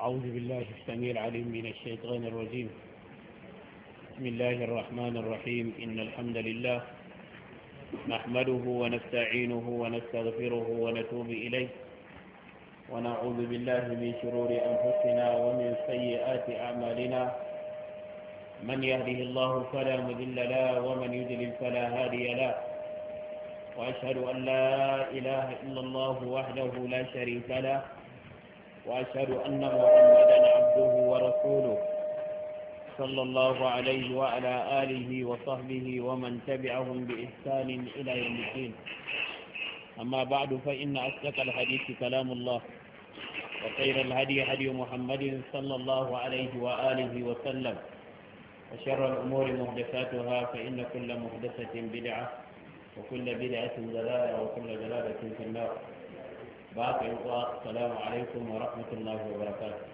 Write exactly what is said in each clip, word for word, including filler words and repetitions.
أعوذ بالله السميع العليم من الشيطان الرجيم. بسم الله الرحمن الرحيم. إن الحمد لله نحمده ونستعينه ونستغفره ونتوب إليه ونعوذ بالله من شرور أنفسنا ومن سيئات أعمالنا. من يهده الله فلا مضل له ومن يضلل فلا هادي له. وأشهد أن لا إله إلا الله وحده لا شريك له وأشهد أن محمدا عبده ورسوله صلى الله عليه وعلى آله وصحبه ومن تبعهم بإحسان إلى يوم الدين. أما بعد فإن أصدق الحديث كلام الله وخير الهدي هدي محمد صلى الله عليه وآله وسلم وشر الأمور محدثاتها فإن كل محدثة بدعة وكل بدعة ضلالة وكل ضلالة في النار. باقي السلام عليكم ورحمة الله وبركاته.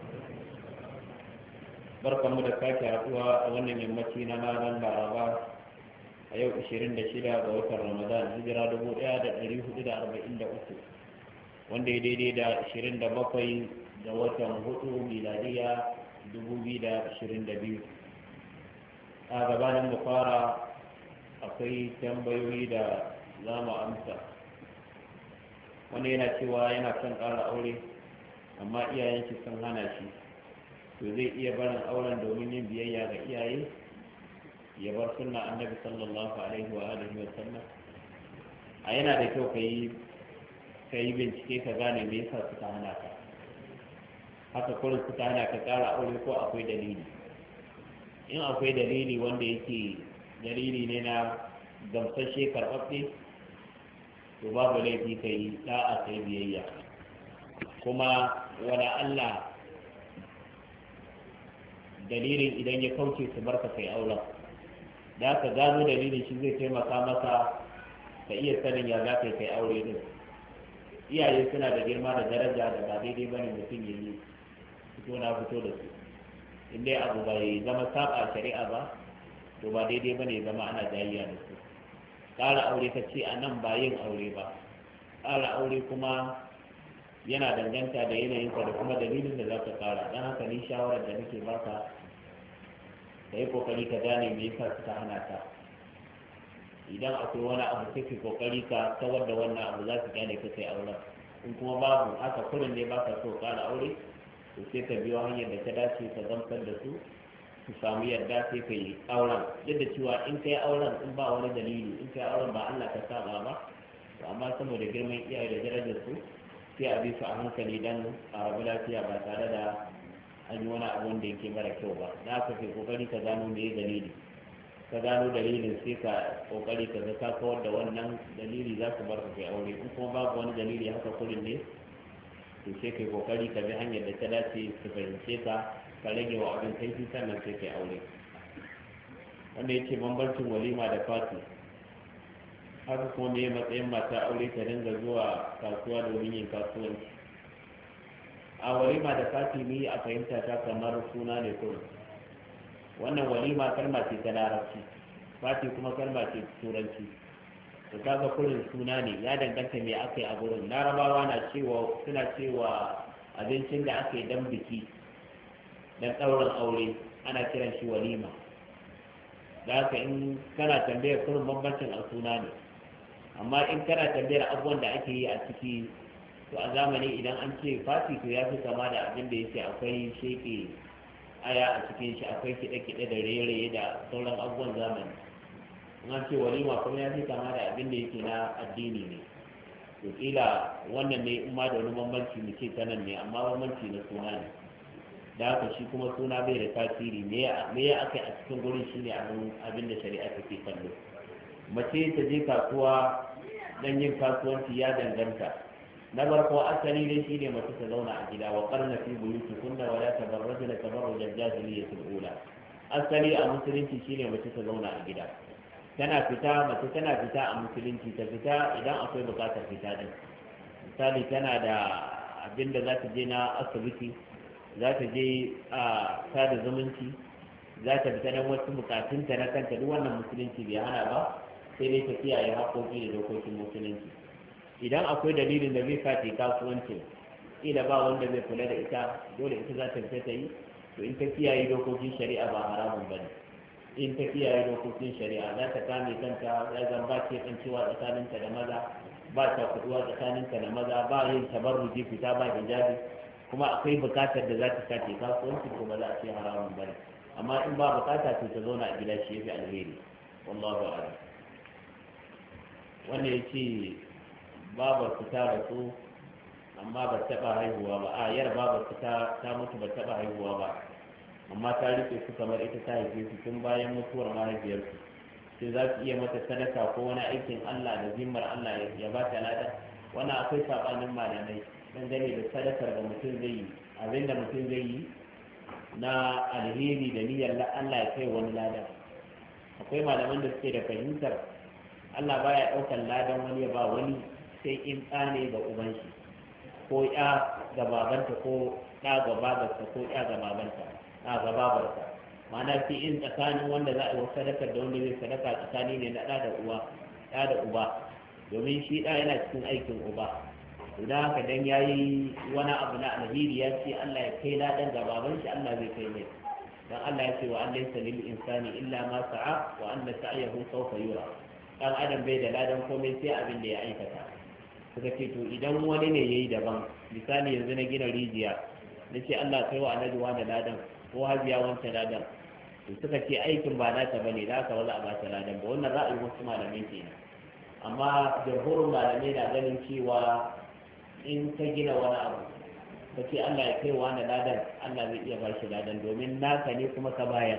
بركة مدكاكة أقوى أولا يمتينا مالا بعربا أيو إشيرين دشيرا بوكر رمضان هجرة دبو إعادة نريه إلى أربعين دا أسو وندي دي دي دا إشيرين دا بقي دا وكر هتو ميلادية دبو بي دا إشيرين دا بيو أغبان المقارا أقوي تنبيوي دا زام أمسا. wani yana cewa yana son ƙara aure amma iyayen shi sun hana shi, to zai iya barin auren domin yin biyayya ga iyaye ya bar sunna annabi sallallahu alaihi wa alihi wa sallam. A yana da kyau ka yi ka yi bincike ka gane me yasa suka hana ka, haka kurin suka hana ka ƙara aure ko akwai dalili. In akwai dalili wanda yake dalili ne na gamsashe karɓaɓɓe, to babu laifi ka yi da'a kai biyayya. Kuma wala Allah dalilin idan ya kauce su barka kai auren, da ka gano dalilin shi zai taimaka maka ka iya sanin ya za ka kai aure din. Iyaye suna da girma da daraja da ba daidai bane mutum ya yi fito na fito da su, in dai abu bai zama saba shari'a ba to ba daidai bane zama ana jayayya da su. ƙara aure ka ce a nan ba yin aure ba. ƙara aure kuma yana danganta da yanayinka da kuma dalilin da za ka ƙara. don haka ni shawarar da nake baka ka yi ƙoƙari ka gane me yasa suka hana ka. idan akwai wani abu sai ka ƙoƙari ka kawar da wannan abu za su gane ka kai auren. in kuma babu haka kurin ne baka so ƙara aure, to sai ka biyo hanyar da ta dace ka gamsar da su su samu yadda sai ka yi auren. duk da cewa in ka yi auren in ba wani dalili, in ka yi auren ba Allah ka saba ba, to amma saboda girman iyaye da darajar su sai a bi su a hankali dan a rabu lafiya ba tare da an yi wani abu wanda yake mara kyau ba. Na ka kai kokari ka gano me dalili, ka gano dalilin sai ka kokari ka ga ka kawar da wannan dalili za su bar ka kai aure. in kuma babu wani dalili haka kullum ne, to sai kai kokari ka bi hanyar da ta dace su fahimce ka ka rage wa abin kaifi sannan sai kai aure. wanda ya ce bambancin walima da fati, haka kuma me matsayin mata aure ta dinga zuwa kasuwa domin yin kasuwanci. A walima da fati ni a fahimta ta kamar suna ne kurum. wannan walima kalma ce ta larabci, fati kuma kalma ce turanci, to kaga kurin suna ne, ya danganta me aka yi a gurin. larabawa na cewa suna cewa abincin da aka yi dan biki dan ɗaurin aure ana kiran shi walima. da haka in kana tambayar kurin bambancin a suna ne, amma in kana tambayar abubuwan da ake yi a ciki, to a zamani idan an ce fati to ya fi kama da abin da yake akwai sheke aya a cikin shi, akwai kiɗe-kiɗe da raye-raye da sauran abubuwan zamani. in an ce walima kuma ya fi kama da abin da yake na addini ne. to kila wannan ne in ma da wani bambanci mu ce ta nan ne, amma bambanci na suna ne. da haka shi kuma suna bai da tasiri. me ya aka a cikin gurin shi ne abin da shari'a take kallo. mace ta je kasuwa don yin kasuwanci ya danganta. na farko asali ne shi ne mace ta zauna a gida, wa qarna fi buyutikunna wa la tabarrajna tabarruj al-jahiliyyatil ula. asali a musulunci shi ne mace ta zauna a gida. tana fita mace tana fita a musulunci ta fita idan akwai bukatar fita din. misali tana da abin da za ta je na asibiti, za ta je a sada zumunci, za ta fita don wasu bukatunta na kanta, duk wannan musulunci bai hana ba, sai dai ta kiyaye haƙoƙi da dokokin musulunci. idan akwai dalilin da zai sa ta kasuwancin kila ba wanda zai kula da ita dole ita za ta fita ta yi to in ta kiyaye dokokin shari'a ba haramun bane in ta kiyaye dokokin shari'a za ta kame kanta ya zan ba ce kancewa tsakaninta da maza ba ta kuduwa tsakaninta da maza ba yin tabarruji fita ba hijabi kuma akwai bukatar da za ta sace kasuwanci ko ba za a ce haramun bane amma in ba bukata to ta zauna a gida shi yafi alheri wallahu a'lam wanda yace babar ku ta rasu amma ba taɓa haihuwa ba a yar babar ku ta ta mutu ba taɓa haihuwa ba amma ta rike su kamar ita ta haife su tun bayan mutuwar mahaifiyarsu sai za su iya mata sadaka ko wani aikin Allah da zimmar Allah ya ba ta lada wannan akwai sabanin malamai dangane da sadakar da mutum zai yi abinda mutum zai yi na alheri da niyyar Allah ya kai wani lada akwai malaman da suke da fahimtar Allah baya ɗaukar ladan wani ya ba wani sai in tsane ga uban shi ko ya ga babanta ko ɗa ga babarsa ko ya ga babanta ɗa ga babarsa ma'ana sai in tsakanin wanda za a yi sadakar da wanda zai sadaka tsakani ne na ɗa da uwa ɗa da uba domin shi ɗa yana cikin aikin uba idan haka dan yayi wani abu na alheri ya ce Allah ya kai ladan ga baban shi Allah zai kai mai dan Allah ya ce wa an laysa lil insani illa ma sa'a wa anna sa'yahu sawfa yura dan adam bai da ladan komai sai abin da ya aikata suka ce to idan wani ne yayi daban misali yanzu na gina rijiya nace Allah kai wa annabi wa da ladan ko hajiya wancan ladan to suka ce aikin ba nata bane da haka ba za a ba ta ladan ba wannan ra'ayin wasu malamai kenan amma jamhurin malamai na ganin cewa in ka gina wani abu ka ce Allah ya kai wa da ladan Allah zai iya ba shi ladan domin naka ne kuma ka bayar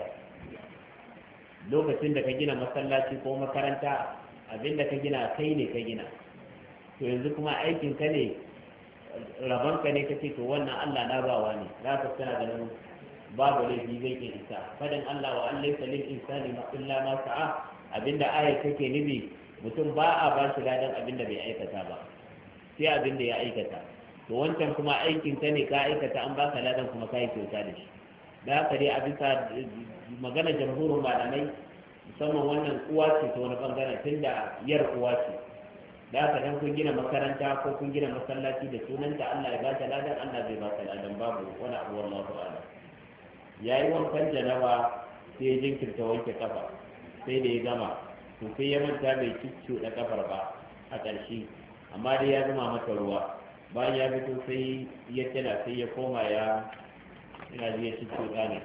lokacin da ka gina masallaci ko makaranta abinda ka gina kai ne ka gina to yanzu kuma aikin ka ne rabanka ne kace to wannan Allah na bawa ne za ka tana ganin babu laifi zai ke isa fadin Allah wa an laysa lil insani illa ma sa'a abinda ayat take nubi mutum ba a ba shi ladan abinda bai aikata ba sai abinda ya aikata to wancan kuma aikin ka ne ka aikata an baka ladan kuma ka yi kyauta da shi da haka dai a bisa magana jamhurin malamai musamman wannan uwa ce ta wani bangaren tun da yar uwa ce da haka dan kun gina makaranta ko kun gina masallaci da sunanta Allah ya bata ladan Allah zai bata ladan babu wani abu wallahu ta'ala yayi wankan janaba sai ya jinkirta wanke kafa sai da ya gama to sai ya manta bai cicciyo da kafar ba a ƙarshe amma dai ya zama mata ruwa bayan ya fito sai ya tana sai ya koma ya ina ji ya cicciyo ne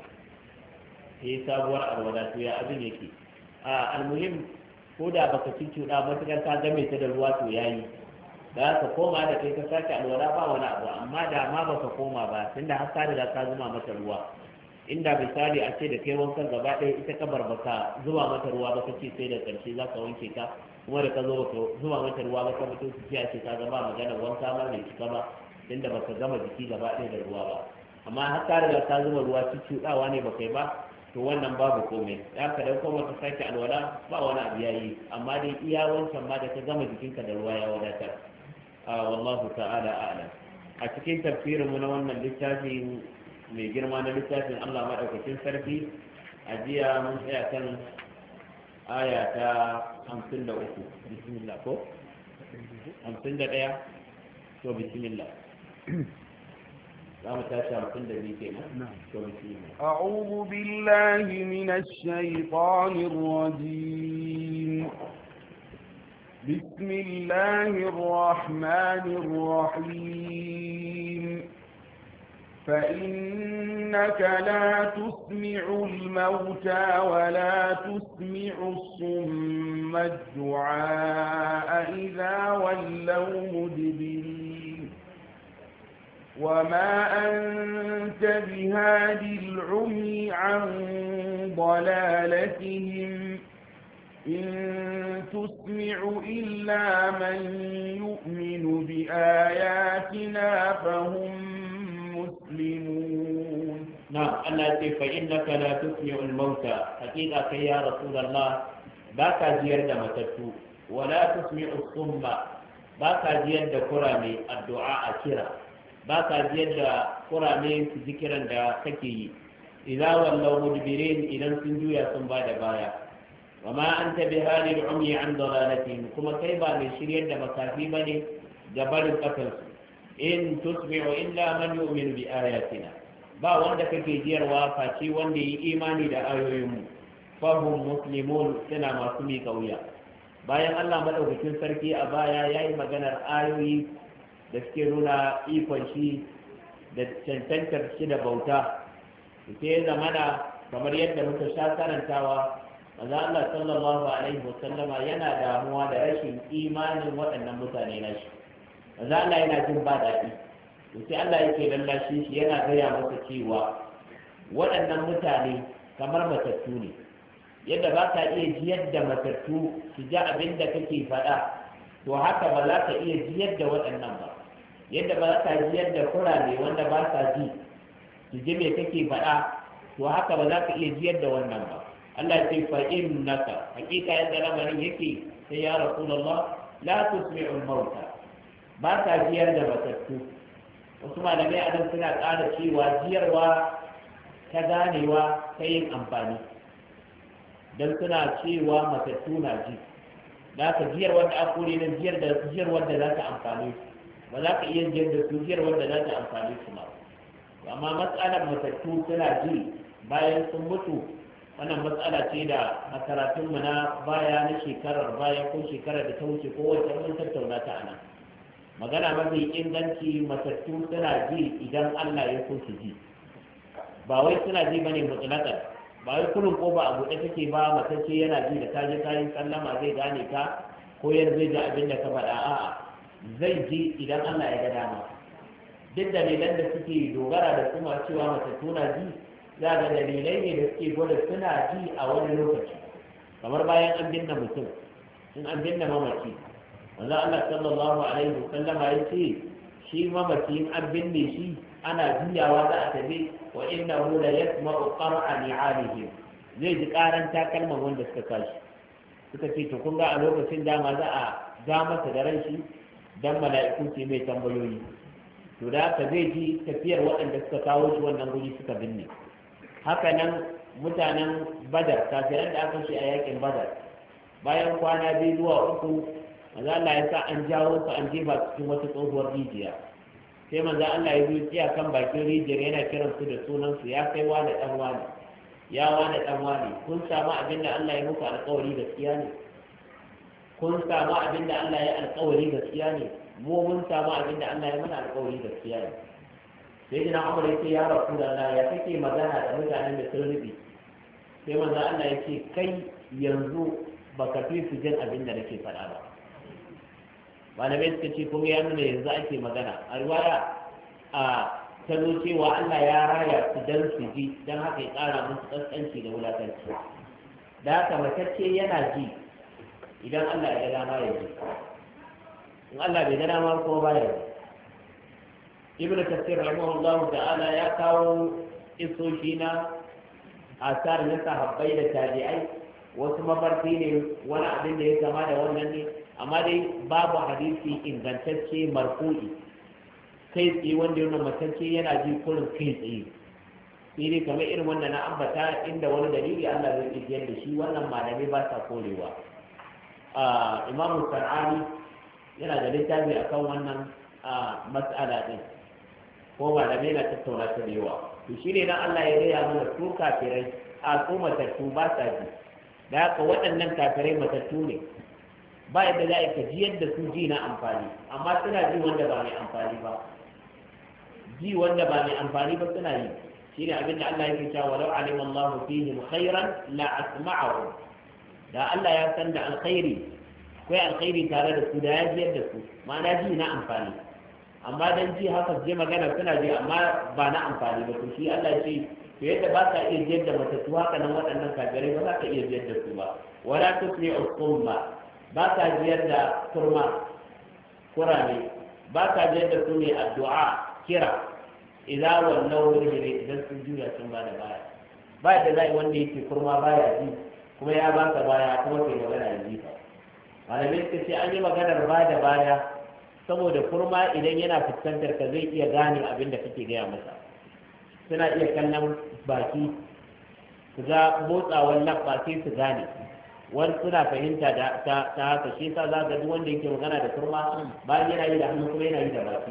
sai sabuwar alwala to ya abin yake a almuhim ko da baka cuccuɗa matukar ka game ta da ruwa to yayi da ka koma da kai ka sake alwala ba wani abu amma da ma baka koma ba tunda har ka riga ka zuma mata ruwa inda misali a ce da kai wankan gaba ɗaya ita ka bar baka zuba mata ruwa ba kace sai da ƙarshe za ka wanke ka kuma da ka zo baka zuba mata ruwa ba ka fito su ce a ce ka zama magana wanka ma bai cika ba tunda baka gama jiki gaba ɗaya da ruwa ba amma har ka riga ka zuba ruwa cuccuɗawa ne baka yi ba to wannan babu komai da ka dauko maka sake alwala ba wani abu yayi amma dai iya wancan ma da ka gama jikinka da ruwa ya wadatar wallahu ta'ala a'lam a cikin tafsirin mu na wannan littafin mai girma na littafin Allah madaukakin sarki a jiya mun tsaya kan aya ta hamsin da uku bismillah ko hamsin da ɗaya to bismillah أعوذ بالله من الشيطان الرجيم بسم الله الرحمن الرحيم فإنك لا تسمع الموتى ولا تسمع الصم الدعاء إذا ولوا مدبرين وما أنت بهاد العمي عن ضلالتهم إن تسمع إلا من يؤمن بآياتنا فهم مسلمون نعم الله يقول فإنك لا تسمع الموتى حقيقة يا رسول الله باكا زيادة متتو ولا تسمع الصم باكا زيادة كرامي الدعاء كرا ba ka jiyar da kurame su zikiran da kake yi idza wallaw mudbirin idan sun juya sun ba da baya wa ma anta bi halil umyi an dalalatihim kuma kai ba mai shiryar da makafi bane ga barin kasar su in tusmi'u illa man yu'minu bi ayatina ba wanda kake jiyarwa face wanda yi imani da ayoyinmu fahum muslimun suna masu mi kauya bayan Allah madaukakin sarki a baya yayi maganar ayoyi da suke nuna ikon shi da cancantar shi da bauta sai zamana kamar yadda muka sha karantawa manzo Allah sallallahu alaihi wasallama yana damuwa da rashin imanin waɗannan mutane nashi manzo Allah yana jin ba daɗi sai Allah yake lallashi shi yana gaya masa cewa waɗannan mutane kamar matattu ne yadda ba ka iya jiyar da matattu su ji abin da kake faɗa to haka ba za ka iya jiyar da waɗannan ba yadda ba za ka jiyar da kurame wanda ba sa ji su ji me kake faɗa to haka ba za ka iya jiyar da wannan ba Allah ya ce fa innaka hakika yadda lamarin yake sai ya rasulullah la tusmi'ul mauta ba ka jiyar da matattu wasu malamai a nan suna ƙara cewa jiyarwa ta ganewa ta yin amfani don suna cewa matattu na ji da ka jiyar wanda a kore na jiyar da jiyar wanda za ta amfani ba za ka iya jiyar da su jiyar wanda za ta amfani su ma amma matsalar matattu suna ji bayan sun mutu wannan matsala ce da a karatunmu na baya na shekarar baya ko shekarar da ta wuce ko wacce mun tattauna ta ana magana mafi inganci matattu suna ji idan Allah ya so su ji ba wai suna ji bane mutlaqan ba wai kullum ko ba a buɗe take ba matacce yana ji da kaje kayan sallama zai gane ka ko yanzu zai ji abin da ka faɗa a'a zai ji idan Allah ya ga dama duk dalilan da suke dogara da kuma cewa matattu na ji za ga dalilai ne da suke gwada suna ji a wani lokaci kamar bayan an binne mutum in an binne mamaci wanda Allah sallallahu alaihi wasallam ya ce shi mamaci in an binne shi ana juyawa za a tafi wa innahu la yasma'u qar'a ni'alihim zai ji karan takalman wanda suka kashi suka ce to kun ga a lokacin dama za a ga masa da ran shi dan mala'iku ce mai tambayoyi to da haka zai ji tafiyar waɗanda suka kawo shi wannan guri suka binne haka nan mutanen badar kafiran da aka shi a yakin badar bayan kwana biyu zuwa uku manzo Allah ya sa an jawo su an jefa cikin wata tsohuwar rijiya sai manzo Allah ya zo tsiya kan bakin rijiyar yana kiran su da sunan su ya kai wani dan wani ya wani dan wani kun samu abin da Allah ya muku alƙawari gaskiya ne kun samu abin da Allah ya alƙawari gaskiya ne mu mun samu abin da Allah ya mana alƙawari gaskiya ne sai dina Umar ya ce ya rasu da Allah ya kake magana da mutanen da sun rubi sai manzo Allah ya ce kai yanzu baka fi su jin abin da nake faɗa ba malamai suka ce kuma ya nuna yanzu ake magana a riwaya a ta zo cewa Allah ya raya su dan su ji dan haka ya ƙara musu tsantsanci da wulakanci da haka matacce yana ji idan Allah ya ga dama ya ji in Allah bai ga dama ko baya ji ibn kasir rahimahullahu ta'ala ya kawo isoshi na asar na sahabbai da tabi'ai wasu mafarki ne wani abin da ya kama da wannan ne amma dai babu hadisi ingantacce marfu'i kai tsaye wanda yana matacce yana ji kurin kai tsaye sai dai kamar irin wannan na ambata inda wani dalili Allah zai ijiyar da shi wannan malamai ba sa korewa imamu sana'ani yana da littafi akan wannan mas'ala din ko malamai na tattauna ta da yawa to shi ne dan Allah ya gaya mana su kafirai a su matattu ba sa ji da haka waɗannan kafirai matattu ne ba yadda za a ka ji yadda su ji na amfani amma suna ji wanda ba mai amfani ba ji wanda ba mai amfani ba suna yi shi ne abin da Allah ya cewa walau alima Allahu fihim khairan la asma'ahum da Allah ya san da alkhairi akwai alkhairi tare da su da ya ji yadda su ma'ana ji na amfani amma dan ji haka je magana suna ji amma ba na amfani ba to shi Allah ya ce to yadda ba ka iya jiyar da matattu haka nan waɗannan kafirai ba za ka iya jiyar da su ba wala tusmi'u summa ba ka jiyar da turma kurame ba ka jiyar da su ne addu'a kira idan wallau mudbiri idan sun juya sun ba da baya ba da zai wanda yake kurma baya ji kuma ya baka baya kuma kai magana da ji malamai suka ce an yi maganar ba da baya saboda kurma idan yana fuskantar ka zai iya gane abin da kake gaya masa suna iya kallon baki su ga motsawar labba sai su gane wani suna fahimta da ta haka shi yasa za ga duk wanda yake magana da kurma bayan yana yi da hannu kuma yana yi da baki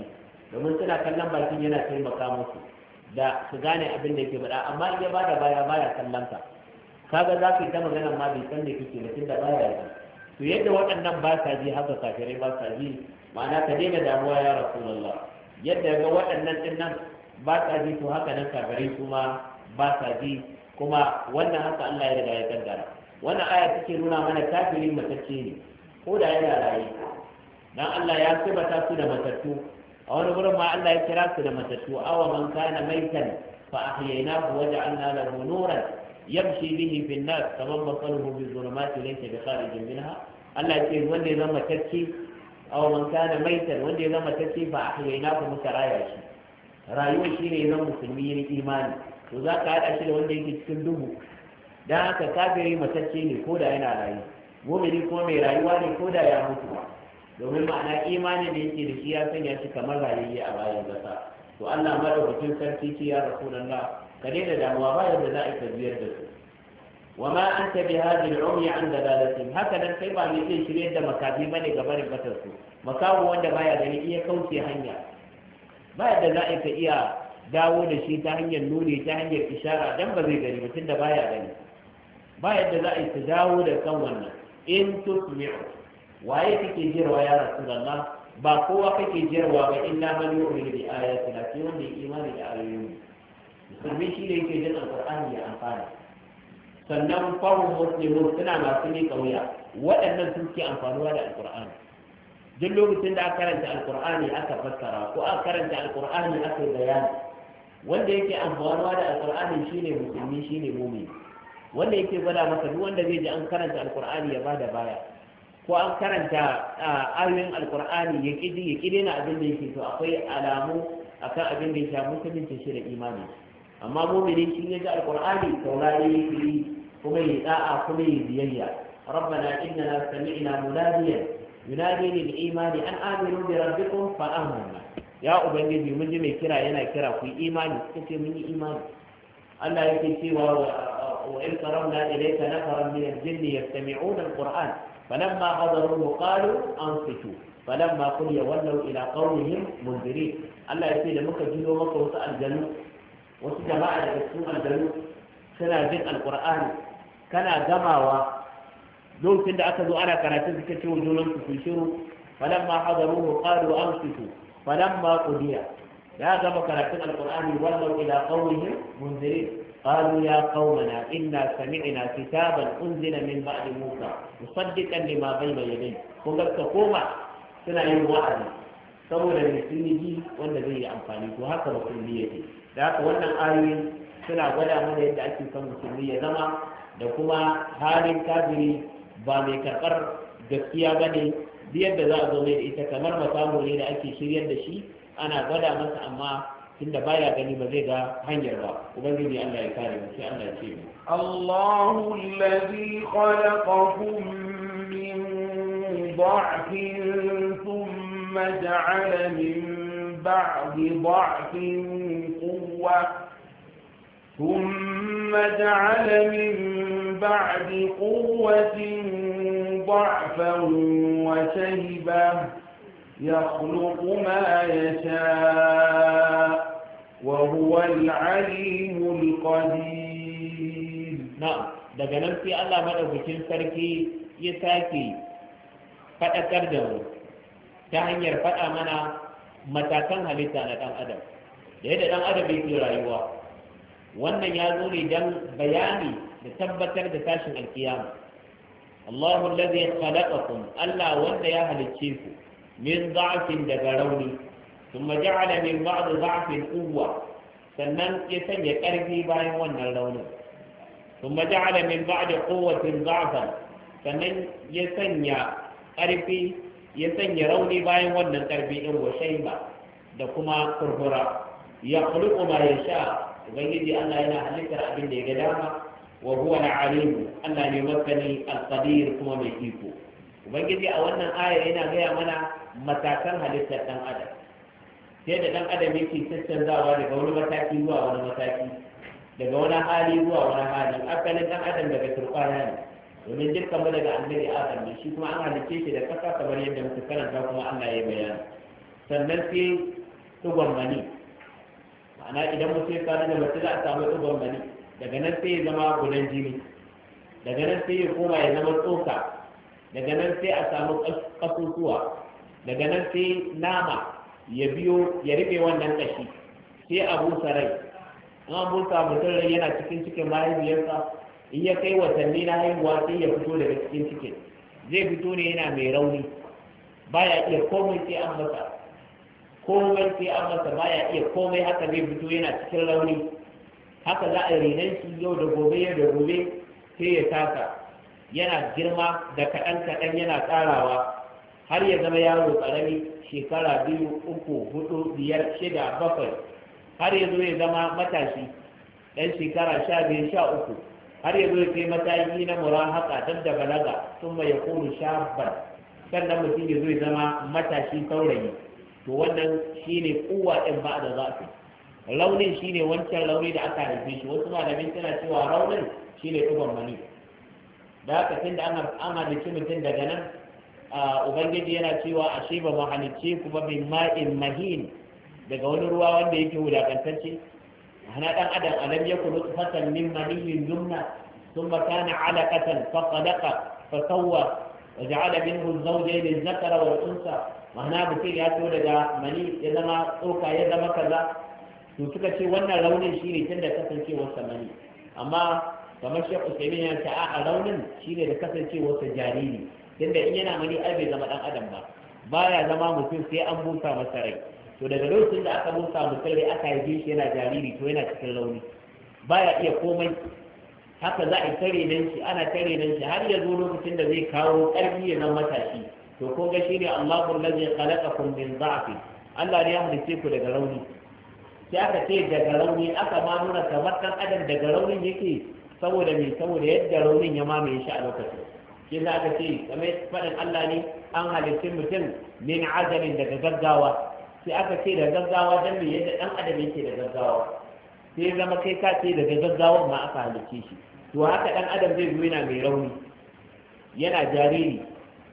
domin suna kallon bakin yana taimaka musu da su gane abin da yake faɗa, amma in ya bada baya baya kallon ka kaga za ka yi ta magana ma bai san da kake da tunda baya ji. To yadda waɗannan ba sa ji haka kafirai ba sa ji, ma'ana ka daina damuwa ya rasulullah, yadda ga waɗannan din nan ba sa ji to haka nan kafirai kuma ba sa ji, kuma wannan haka Allah ya riga ya kaddara. Wannan aya take nuna mana kafiri matacce ne ko da yana raye, dan Allah ya sibata su da matattu. A wani gurin ma Allah ya kira su da matattu, awa man kana maitan fa ahyaynahu wa ja'alna lahu nuran yamshi bihi fi an-nas kaman masaluhu bi dhulumati laysa bi kharijin minha. Allah ya ce wanda ya zama matacce, awa man kana maitan, wanda ya zama matacce fa ahyaynahu muka raya shi. Rayuwar shi ne zan musulmi yin imani, to za ka haɗa shi da wanda yake cikin duhu. Dan haka kafiri matacce ne ko da yana rayu, mu'mini kuma mai rayuwa ne ko da ya mutu, domin ma'ana imani da yake da shi ya sanya shi kamar rayayye a bayan gasa. To Allah madaukakin sarki ce ya rasulullah ka daina damuwa ba yadda za a ka biyar da su. Wa ma anta bi hadhihi al-ummi an dalalatin, haka nan kai ba mai iya shirye da makafi bane ga barin batar su. Makawo wanda baya gani iya kauce hanya, ba yadda za a ka iya dawo da shi ta hanyar nuni ta hanyar ishara dan ba zai gani mutum da baya gani, ba yadda za a ta dawo da kan wannan. In tusmi'u, waye kake jirwa ya rasulullah? Ba kowa kake jirwa ba illa man yu'minu bi ayatina, sai wanda ya imani da ayoyin musulmi shi ne yake jin alqur'ani ya amfana. Sannan fawon muslimun suna masu ne kauya, waɗannan sun ke amfanuwa da alqur'ani. Duk lokacin da aka karanta alqur'ani aka fassara ko aka karanta alqur'ani aka yi bayani, wanda yake amfanuwa da alqur'ani shine musulmi shine mu'min, wanda yake gwada masa duk wanda zai ji an karanta alqur'ani ya bada baya, ko an karanta ayoyin alkur'ani ya kidi ya kidi na abin da yake to akwai alamu akan abin da ya shafi musulunci shi da imani. Amma mu'mini shi ya ji alkur'ani saurari yake kuma ya da'a kuma ya biyayya. rabbana innana sami'na munadiyan yunadi lil imani an aminu bi rabbikum fa amanna. Ya ubangiji mun ji mai kira yana kira ku yi imani, suka ce mun yi imani. Allah yake cewa wa in qaramna ilayka nafaran min al-jinni yastami'una al-qur'an فلما حضروه قالوا أنصتوا فلما قضي ولوا إلى قومهم منذرين. الله يقول لك جلوا مكة وسأل جنو وسجماعة يكسون الجنو سنة جن القرآن كان جماوة دول كند أخذوا أنا كراتين كتير وجولهم تفشروا فلما حضروه قالوا أنصتوا فلما قضي يا جماعة كراتين القرآن ولوا إلى قومهم منذرين قالوا يا قومنا إنا سمعنا كتابا أنزل من بعد موسى مصدقا لما بين يديه. kun ga ka koma suna yin wa'azi saboda mai sun ji wanda zai yi amfani, to haka musulmi yake. Da haka wannan ayoyi suna gwada mana yadda ake son musulmi ya zama, da kuma halin kafiri ba mai karɓar gaskiya ba ne, duk yadda za a zo mai da ita kamar makamu ne da ake shiryar da shi ana gwada masa, amma tunda baya gani ba zai ga hanyar ba. ubangiji Allah ya kare mu, sai Allah ya ce mu Allahu alladhi khalaqakum min dha'fin thumma ja'ala min ba'di dha'fin quwwa thumma ja'ala min ba'di quwwatin dha'fan wa shayban يخلق ما يشاء وهو العليم القدير. نعم daga nan sai Allah madaukakin sarki ya sake faɗakar da mu ta hanyar faɗa mana matakan halitta na ɗan adam da yadda ɗan adam yake rayuwa. Wannan ya zo ne don bayani da tabbatar da tashin alkiyama. Allahu allazi khalaqakum, Allah wanda ya halicce ku min da'fin daga rauni, thumma ja'ala min ba'd da'fin quwwa, sannan ya sanya ƙarfi bayan wannan raunin, thumma ja'ala min ba'd quwwatin da'fan, sannan ya sanya ƙarfi ya sanya rauni bayan wannan ƙarfi din, wa shayba da kuma kurkura. Ya khluqu ma yasha, ubangiji Allah yana halittar abin da ya ga dama, wa huwa al-alim, Allah ne masani al-qadir kuma mai iko. Ubangiji a wannan aya yana gaya mana matakan halittar ɗan adam, sai da ɗan adam yake canzawa daga wani mataki zuwa wani mataki, daga wani hali zuwa wani hali. Asalin ɗan adam daga turɓaya ne, domin dukkan mu daga annabi adam ne, shi kuma an halicce shi da ƙasa kamar yadda muka karanta kuma Allah ya bayani. Sannan sai tugon mani ma'ana idan mutum ya sadu da mace za a samu tugon mani daga nan sai ya zama gudan jini daga nan sai ya koma ya zama tsoka daga nan sai a samu kasusuwa daga nan sai nama ya biyo ya rufe wannan kashi sai a busa rai an busa mutum rai yana cikin cikin mahaifiyarsa in ya kai watanni na haihuwa sai ya fito daga cikin cikin zai fito ne yana mai rauni baya iya komai sai an masa komai sai an masa baya iya komai haka zai fito yana cikin rauni haka za a renan shi yau da gobe yau da gobe sai ya taka yana girma da kaɗan kaɗan yana ƙarawa har ya zama yaro ƙarami shekara biyu uku hudu biyar shida bakwai har ya zo ya zama matashi ɗan shekara sha biyu sha uku har ya zo ya kai mataki na murahaka dab da balaga sun mai yakunu shabban sannan mutum ya zo ya zama matashi saurayi to wannan shine kuwa ɗin ba da zafi raunin shine wancan rauni da aka haife shi wasu malamin suna cewa raunin shine ɗigon mani da haka tun da an halicci mutum daga nan ubangiji yana cewa ashe ba mu halicce ku ba min ma'in mahin daga wani ruwa wanda yake wulakantacce hana dan adam alam yakun nutfatan min maniyyin yumna thumma kana 'alaqatan fa khalaqa fa sawwa wa ja'ala minhu az-zawjayn adh-dhakara wal unsa ma'ana mutum ya to daga mani ya zama tsoka ya zama kaza to suka ce wannan raunin shine tunda kasancewar sa mani amma kamar Sheikh Usaimin ya ce a raunin shine da kasancewar sa jariri tunda in yana mani ai bai zama dan adam ba baya zama mutum sai an busa masa rai to daga lokacin da aka musa mutum rai aka haife shi yana jariri to yana cikin rauni baya iya komai haka za a yi tare nan shi ana tare nan shi har ya zo lokacin da zai kawo ƙarfi ya zama matashi to kun ga shine Allahu allazi khalaqakum min dha'fi Allah ne ya halice ku daga rauni sai aka ce daga rauni aka ma nuna kamar dan adam daga raunin yake saboda me saboda yadda raunin ya mamaye shi a lokacin shi za ka ce kamar faɗin Allah ne an halitta mutum min ajalin daga gaggawa sai aka ce da gaggawa don me yadda ɗan adam yake da gaggawa sai zama kai ka ce daga gaggawa ma aka halicce shi to haka ɗan adam zai zo yana mai rauni yana jariri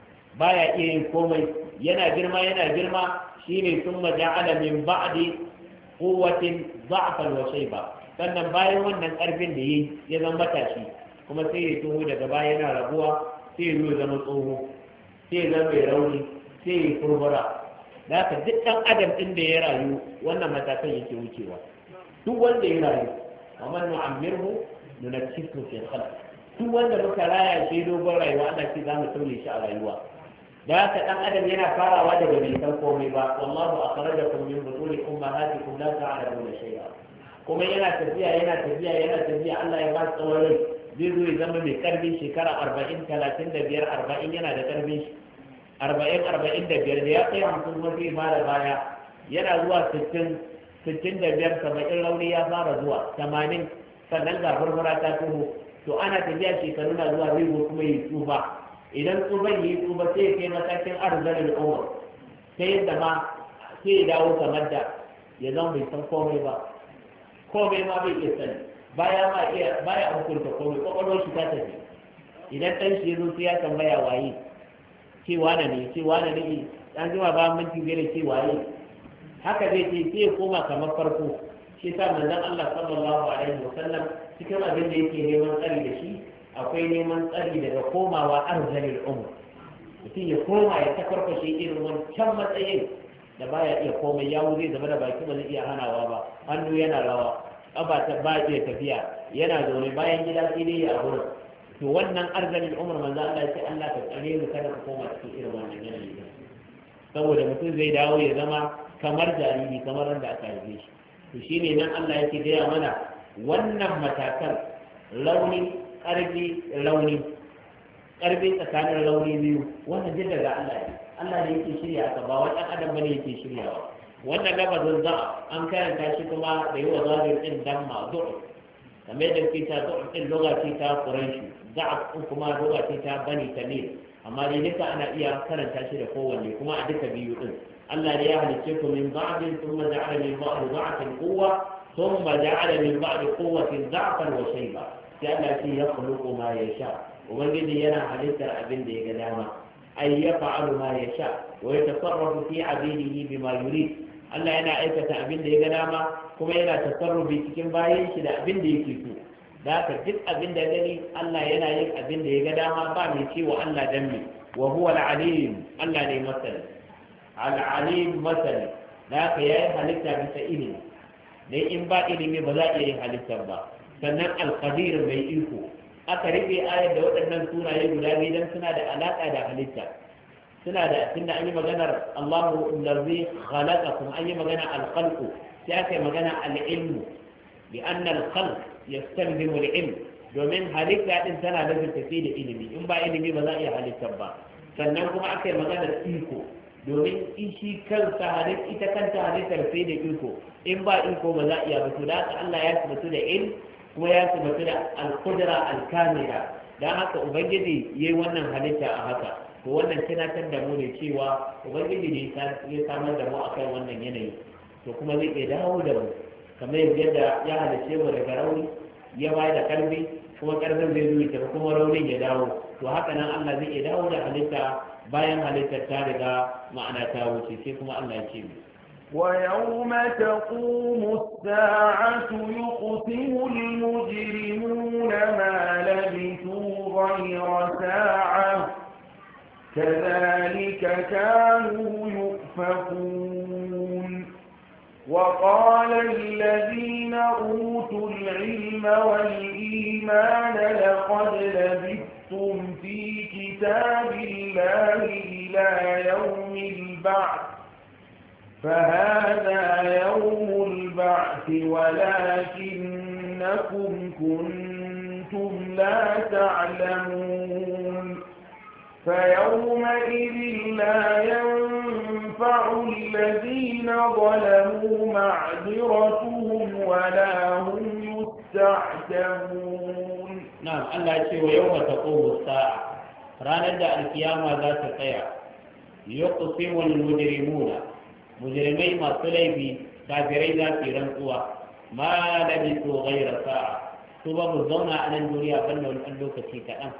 baya iya yin komai yana girma yana girma shine summa ja'ala min ba'di quwwatin dha'fan wa shayba sannan bayan wannan karfin da yi ya zama matashi kuma sai ya tuho daga baya yana rabuwa sai ya zo zama tsoho sai ya zama mai rauni sai ya kurbura da haka duk ɗan adam ɗin da ya rayu wannan matakan yake wucewa duk wanda ya rayu amma nu'ammirhu nunakkisu fi khalq duk wanda muka raya shi dogon rayuwa Allah ce za mu taune shi a rayuwa da haka ɗan adam yana farawa daga bai san komai ba wallahu akhrajakum min butuni ummahatikum la ta'lamuna shay'a kuma yana tafiya yana tafiya yana tafiya Allah ya ba shi tsawon rai zai zo ya zama mai karfin shekara arba'in talatin da biyar arba'in yana da karfin shi arba'in arba'in da biyar da ya kai hamsin kuma zai fara baya yana zuwa sittin sittin da biyar saba'in rauni ya fara zuwa tamanin sannan ga furfura ta tuho to ana tafiya shekaru na zuwa zai zo kuma yi tsufa idan tsufan yi tsufa sai ya kai matakin arzikin umar sai yadda ma sai ya dawo kamar da ya zama bai san komai ba komai ma bai iya sani baya ma iya baya hukunta komai kwakwalwar shi ta tafi idan ɗan shi ya zo sai ya tambaya waye cewa na ne cewa na ne an jima ba minti biyar ce waye haka zai ce sai ya koma kamar farko shi sa manzon Allah sallallahu alaihi wasallam cikin abin da yake neman tsari da shi akwai neman tsari daga komawa arzalil umr mutum ya koma ya tafarkashe irin wancan matsayin da baya iya komai yawo zai zama da baki ba zai iya hanawa ba hannu yana rawa ƙafa ta ba iya tafiya yana zaune bayan gida sai dai ya gurin to wannan arzalin umar manzo Allah ya ce Allah ka tsare mu kada ka koma cikin irin wannan yanayi saboda mutum zai dawo ya zama kamar jariri kamar wanda aka haife shi to shine nan Allah yake gaya mana wannan matakan launi ƙarfi launi ƙarfi tsakanin launi biyu wannan jin daga Allah ne Allah ne yake shirya ka ba wani adam bane yake shiryawa wannan lafazin za an karanta shi kuma da yi wa zahir din damma zu'u kamar da ke ta zu'u din lokaci ta quraishi za'af kuma lokaci ta bani tamim amma dai duka ana iya karanta shi da kowanne kuma a duka biyu din Allah ne ya halicce ku min ba'din thumma ja'ala min ba'di dha'fin quwwa thumma ja'ala min ba'di quwwatin dha'fan wa shayba sai Allah ya yakhluqu ma yasha ubangiji yana halittar abin da ya ga dama ay yaf'alu ma yasha wa yatasarrafu fi 'abidihi bima yurid Allah yana aikata abin da ya ga dama kuma yana tasarrufi cikin bayan shi da abin da yake so da haka duk abin da gani Allah yana yin abin da ya ga dama ba mai cewa Allah dan me wa huwa al-alim Allah ne masani al-alim masani da haka yayi halitta bisa ilimi dai in ba ilimi ba za a iya yin halittar ba sannan al-qadir mai iko aka rike ayar da waɗannan sunaye guda biyu dan suna da alaka da halitta suna da tunda an yi maganar Allahu allazi khalaqakum an yi magana al-khalqu sai aka yi magana al-ilmu bi anna al-khalq yastalzimu al-ilm domin halitta din tana da tafi da ilimi in ba ilimi ba za a iya halittar ba sannan kuma aka yi maganar iko domin shi kansa halitta ita kanta halittar sai da iko in ba iko ba za a iya ba to da haka Allah ya tabbatu da ilm kuma ya tabbatu da al-qudra al-kamila dan haka ubangiji yayi wannan halitta a haka to wannan tunatar da mu ne cewa ubangiji ne ya samar da mu akan wannan yanayi to kuma zai iya dawo da mu kamar yadda ya halice mu daga rauni ya bayar da karfi kuma karfin zai zuwa ta kuma raunin ya dawo to haka nan Allah zai iya dawo da halitta bayan halittar ta riga ma'ana ta wuce sai kuma Allah ya ce mu ويوم تقوم الساعة يقسم المجرمون ما لبثوا غير ساعة كذلك كانوا يؤفكون وقال الذين أوتوا العلم والإيمان لقد لبثتم في كتاب الله إلى يوم البعث فهذا يوم البعث ولكنكم كنتم لا تعلمون فيومئذ لا ينفع الذين ظلموا معذرتهم ولا هم يستعتبون. نعم الله يقول ويوم تقوم الساعة رانا القيامة ذات القيا يقسم المجرمون مجرمي ما طلبي كافرين ذات رنقوة ما لبثوا غير ساعة سبب الزونة عن الدنيا بلوا الألوك كأن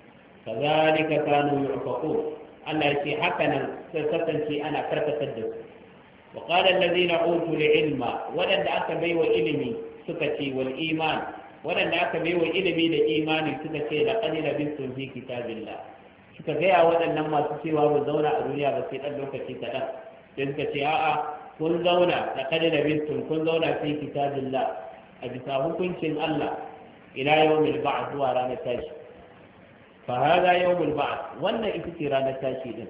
كذلك كانوا يعفقون الله يشي حكنا ستنشي أنا كركة الدس وقال الذين أوتوا العلم ولن دعك بيو إلمي سكتي والإيمان ولن دعك بيو إلمي لإيماني سكتي لقد لبثتم في كتاب الله سكتي أولا لما تسيوا وزونا الدنيا بسيط أدوك كتاب سكتي آآ كن زونا لقد لبثتم كن زونا في كتاب الله أبساه كنشن الله إلى يوم البعث ورانا تاشي فهذا يوم البعث وانا اتترانا تاشيدا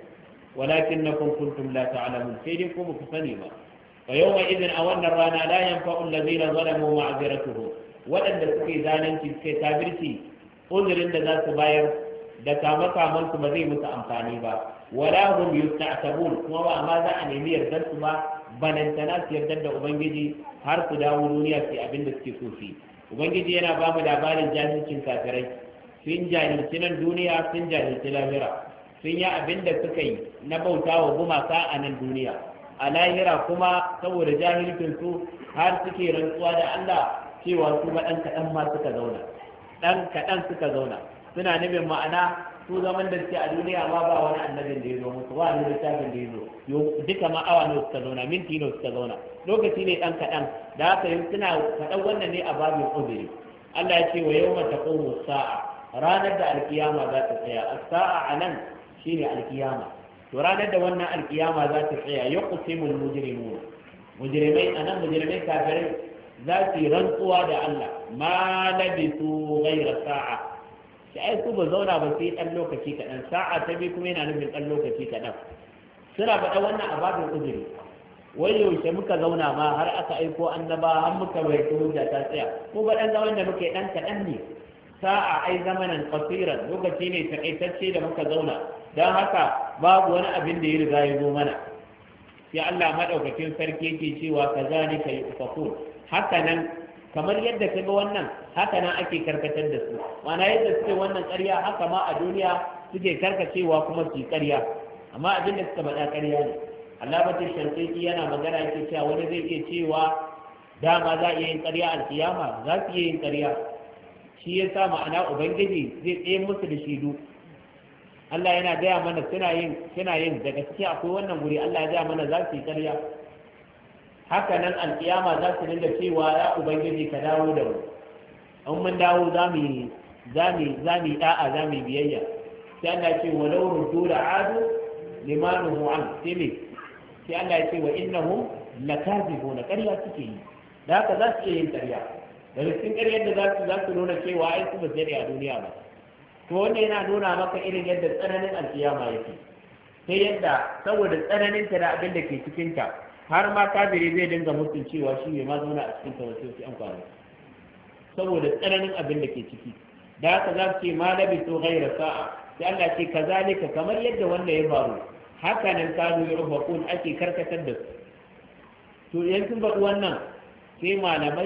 ولكنكم كنتم لا تعلمون سيدكم كفنيما فيومئذ أولنا الرانا لا ينفع الذين ظلموا معذرتهم ولن تسكي ذالنتي سكي تابرتي أذر إن ذات باير دكامكا منكم ذي متأمفاني با ولا هم يستعتبون وما ماذا أن يمير ذنتما بلنتناس يردد أبنجي هارس داولونيا في أبن السكوفي أبنجي أنا بام دابال الجاهل كافرين sun jahilci nan duniya sun jahilci lahira sun yi abin da suka yi na bauta wa gumaka a nan duniya a lahira kuma saboda jahilcin su har suke rantsuwa da Allah cewa su ba ɗan kaɗan ma suka zauna ɗan kaɗan suka zauna suna nufin ma'ana su zaman da suke a duniya ma ba wani annabin da ya zo musu ba wani littafin da ya zo duka ma awa ne suka zauna minti ne suka zauna lokaci ne ɗan kaɗan da haka yin suna faɗan wannan ne a babin uzuri Allah ya ce wa yau mata ƙomo sa'a ranar da alkiyama za ta tsaya a sa'a a nan shi ne alkiyama to ranar da wannan alkiyama za ta tsaya ya kusimul mujrimu mujrimai a nan mujrimai kafirai za su yi rantsuwa da Allah ma labisu ghaira sa'a shi ai su ba zauna ba sai dan lokaci kaɗan sa'a ta bi kuma yana nufin dan lokaci kaɗan suna faɗa wannan a babin uzuri wai yaushe muka zauna ma har aka aiko annaba har muka bai hujja ta tsaya ko ba dan zaman da muke dan kaɗan ne sa'a ai zamanan qasiran lokaci ne takaitacce da muka zauna dan haka babu wani abin da ya riga ya zo mana sai Allah madaukakin sarki yake cewa kazalika yufakun haka nan kamar yadda kaga wannan haka nan ake karkatar da su mana yadda suke wannan ƙarya haka ma a duniya suke karkacewa kuma su yi ƙarya amma abin da suka faɗa ƙarya ne Allah batin sharqi yana magana yake cewa wani zai iya cewa dama za a iya yin ƙarya a kiyama za su iya yin ƙarya shi ya sa ma'ana ubangiji zai tsaye musu da shidu Allah yana gaya mana suna yin suna yin daga cikin akwai wannan guri Allah ya gaya mana za su yi ƙarya haka nan alkiyama za su dinga cewa ya ubangiji ka dawo da mu in mun dawo za mu za mu za mu da'a za mu biyayya sai Allah ya ce walau ruddu la'adu limanuhu an sai me sai Allah ya ce wa innahum lakazibuna ƙarya suke yi da haka za su iya yin ƙarya daga cikin ƙaryar da za su za su nuna cewa ai su ba sai a duniya ba to wanda yana nuna maka irin yadda tsananin alkiyama yake sai yadda saboda tsananin ta da abin da ke cikin ta har ma kafiri zai dinga mutun cewa shi bai ma zauna a cikin ta wasu an kwana saboda tsananin abin da ke ciki da haka za su ce ma labisu ghayra sa'a sai Allah ce kazalika kamar yadda wanda ya faru haka nan kanu yubaqun ake karkatar da su to yanzu ba wannan sai malamai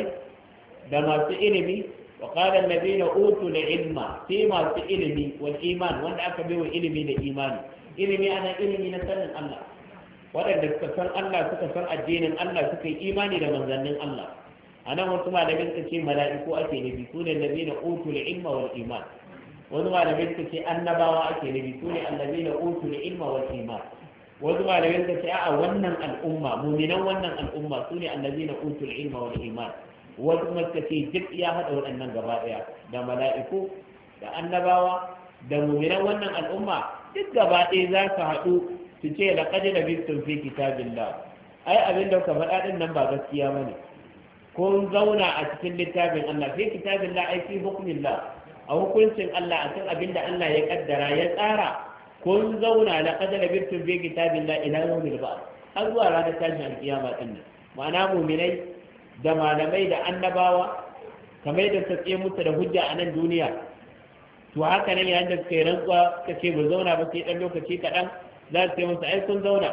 da masu ilimi wa qala alladhina utul ilma sai masu ilimi wal iman wanda aka bai wa ilimi da imani ilimi ana ilimi na sanin Allah waɗanda suka san Allah suka san addinin Allah suka yi imani da manzannin Allah anan wasu malamin suka ce mala'iku ake nufi su ne alladhina utul ilma wal iman wasu malamin suka ce annabawa ake nufi su ne alladhina utul ilma wal iman wasu malamin suka ce a'a wannan al'umma mu'minan wannan al'umma su ne alladhina utul ilma wal iman wasu kuma suka ce duk ya haɗa waɗannan gaba ɗaya da mala'iku da annabawa da mu'minan wannan al'umma duk gaba ɗaya za su haɗu su ce laqad labistum fi kitabillah ai abin da ka faɗa din nan ba gaskiya bane kun zauna a cikin littafin Allah fi kitabillah ai fi hukmillah a hukuncin Allah akan abin da Allah ya kaddara ya tsara kun zauna laqad labistum fi kitabillah ila yawmil ba'th har zuwa ranar tashin alkiyama din ma'ana mu'minai da malamai da annabawa kamar da ta tsaye mutu da hujja a nan duniya to haka nan yayin da suka yi rantsuwa suka ce ba zauna ba sai ɗan lokaci kaɗan za su yi musu ai kun zauna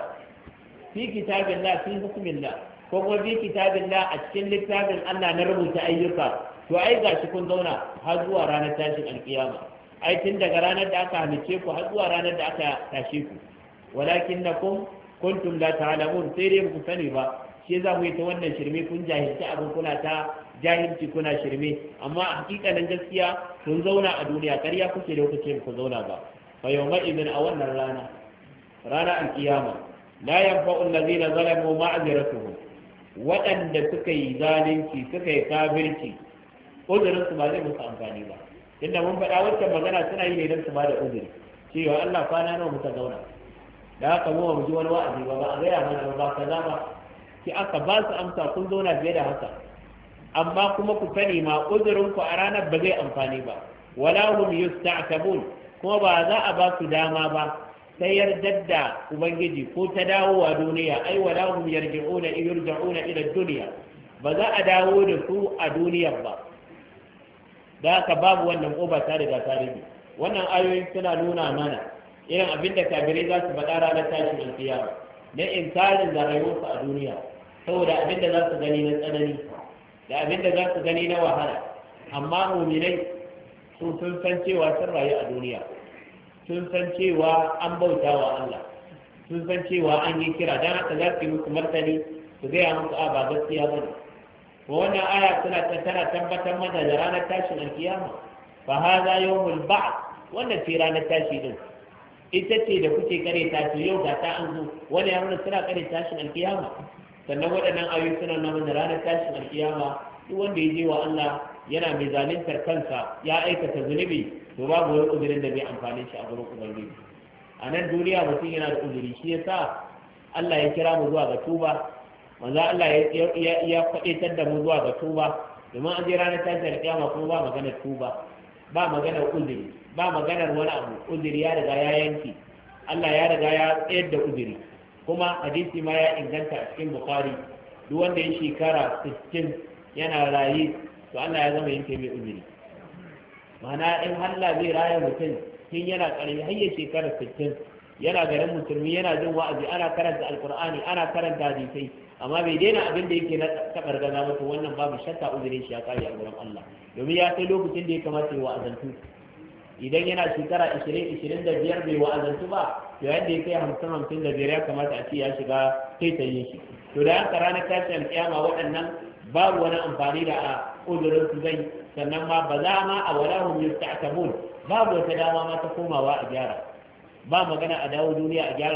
fi kitabin la fi hukumin la ko kuma fi kitabin la a cikin littafin Allah na rubuta ayyuka to ai gashi kun zauna har zuwa ranar tashin alkiyama ai tun daga ranar da aka halice ku har zuwa ranar da aka tashe ku walakinnakum kuntum la ta'lamun sai dai ku sani ba shi za mu yi ta wannan shirme kun jahilci abin kuna ta jahilci kuna shirme amma a hakikanin gaskiya kun zauna a duniya ƙarya kuke lokacin ku zauna ba fa yawma idin a wannan rana rana alkiyama la yanfa'u allazina zalamu ma'ziratuhum waɗanda suka yi zalunci suka yi kafirci uzurin su ba zai musu amfani ba inda mun faɗa wancan magana suna yi ne don su ba da uzuri cewa Allah kwana nawa muka zauna da haka mu ba mu ji wani wa'azi ba ba a gaya mana ba kaza ba sai aka ba su amsa kun zauna fiye da haka amma kuma ku sani ma uzurinku a ranar ba zai amfani ba wala hum yusta'tabun kuma ba za a ba su dama ba sai yardar da ubangiji ko ta dawowa duniya ai wala hum yarji'una yurja'una ila dunya ba za a dawo da su a duniyar ba da haka babu wannan koba ta riga ta rage wannan ayoyi suna nuna mana irin abinda kafirai za su faɗa ranar tashin alkiyama na inkarin da rayuwarsu a duniya saboda abin da za su gani na tsanani da abin da za su gani na wahala amma muminai su sun san cewa sun rayu a duniya sun san cewa an bauta wa Allah sun san cewa an yi kira don haka za su yi musu martani su gaya musu a ba gaskiya ba ne ko wannan aya suna tana tabbatar mana da ranar tashin alkiyama fa hadha yawmul ba'th wannan ce ranar tashi din ita ce da kuke kare ta to yau ga ta an zo wani ya nuna suna kare tashin alkiyama sannan waɗannan ayoyi suna nuna da ranar tashin alkiyama duk wanda ya je wa Allah yana mai zaluntar kansa ya aikata zunubi to babu wani uzurin da bai amfane shi a gurin ubangiji a nan duniya mutum yana da uzuri shi yasa Allah ya kira mu zuwa ga tuba manzo Allah ya ya faɗaitar da mu zuwa ga tuba domin an je ranar tashin alkiyama kuma ba magana tuba ba maganar uzuri ba maganar wani abu uzuri ya riga ya yanki Allah ya riga ya tsayar da uzuri kuma hadisi ma ya inganta a cikin bukhari duk wanda ya shekara sittin yana raye to Allah ya zama yanke mai uzuri mana in Allah zai raya mutum tun yana ƙarfi har ya shekara sittin yana garin musulmi yana jin wa'azi ana karanta alqur'ani ana karanta hadisai amma bai daina abin da yake na tabar gaza masa wannan babu shakka uzurin shi ya kare a gurin Allah domin ya kai lokacin da ya kamata ya wa'azantu idan yana shekara ishirin ishirin da biyar bai wa'azantu ba to yadda ya kai hamsin hamsin da biyar ya kamata a ce ya shiga taitayin shi to da haka ranar tashin alƙiyama waɗannan babu wani amfani da a uzurin su zai sannan ma ba za ma a walahum yusta'tabun babu wata dama ma ta komawa a gyara ba magana a dawo duniya a gyara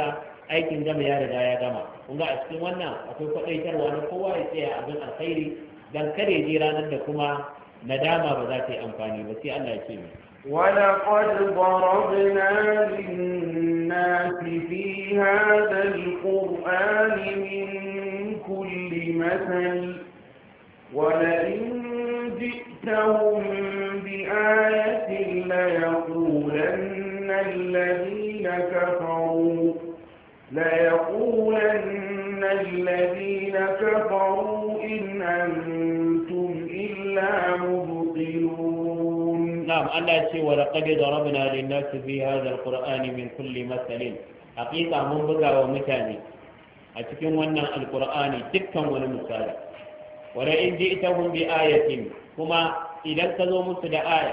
aikin gama ya riga ya gama. Kun ga a cikin wannan akwai kwaɗaitarwa na kowa ya tsaya abin alkhairi dan kare je ranar da kuma nadama ba za ta yi amfani ba. Sai Allah ya ce mai ولقد ضربنا للناس في هذا القرآن من كل مثل ولئن جئتهم بآية ليقولن الذين كفروا ليقولن الذين كفروا إن أنتم إلا مبطلون. نعم الله يقول ولقد ضربنا للناس في هذا القرآن من كل مثل حقيقة من بقى ومثالي أتكلم وانا القرآن تكا ونمثال ولئن جئتهم بآية كما إذا انتظروا مسد آية